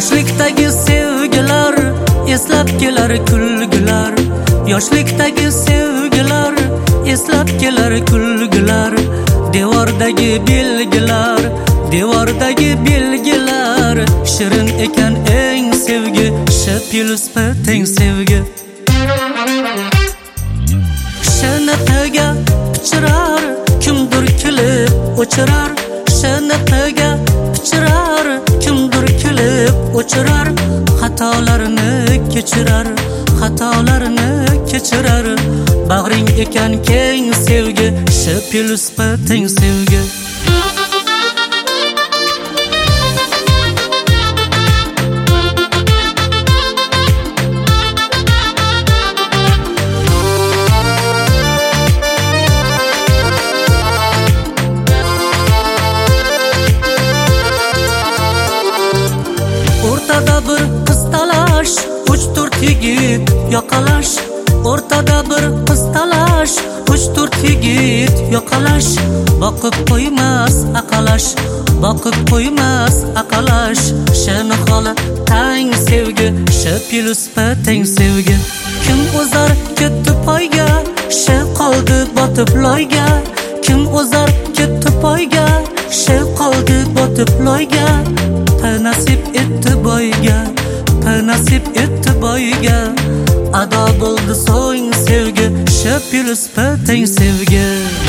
Yoshlikdagi sevgilar eslab kelar kulgular. Yoshlikdagi sevgilar eslab kelar kulgular. Devordagi belgilar, devordagi belgilar. Shirin ekan eng sevgi, shapiluspa teng sevgi. Shanataga pichirar, kimdir kulib o'chirar. Shanataga pichirar, kimdir kulib o'chirar. Xatolarni kechirar, xatolarni kechirar. Bag'ring ekan keng sevgi, shapiluspa teng sevgi. O'rtada bir qiz talash, 3-4 yigit yoqalash. O'rtada bir qiz talash, 3-4 yigit yoqalash. Boqib qo'ymas aqalash, boqib qo'ymas aqalash. Shani xola tang sevgi, shapiluspa teng sevgi. Kim o'zar ketdi poyga, she qoldi botib loyga. Kim o'zar ketdi poyga, she qoldi botib loyga. Nasib etdi boyga, nasib etdi boyga. Ado bo'ldi so'ng sevgi, shapiluspa teng sevgi.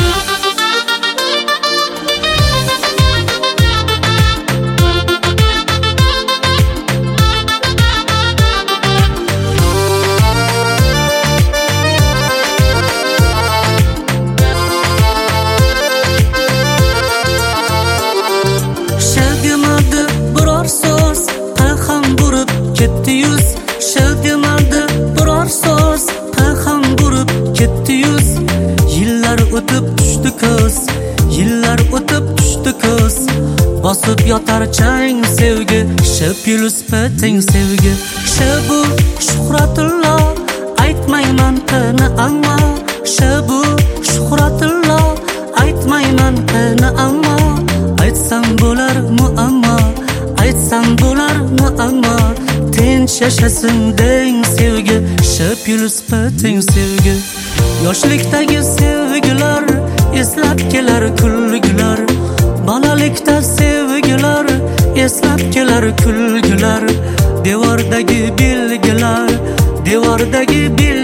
Ketdi yuz, shadimadi biror so'z, ham burib ketdi yuz. Yillar o'tib tushdi ko'z, yillar o'tib tushdi ko'z. Bosib yotar chang sevgi, shapiluspa teng sevgi. Shabu shuhratullo, aytmayman qani ammo. Shabu shuhratullo, aytmayman qani ammo. Aytsam bo'lar muammo, aytsam bo'lar muammo. Tinch yashasin deng sevgi, shapiluspa teng sevgi. Yoshlikdagi sevgilar eslab kelar kulgular. Bolalikda sevgilar eslab kelar kulgular. Devordagi belgilar, devordagi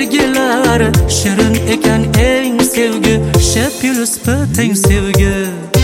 belgilar. Shirin ekan eng sevgi, shapiluspa teng sevgi.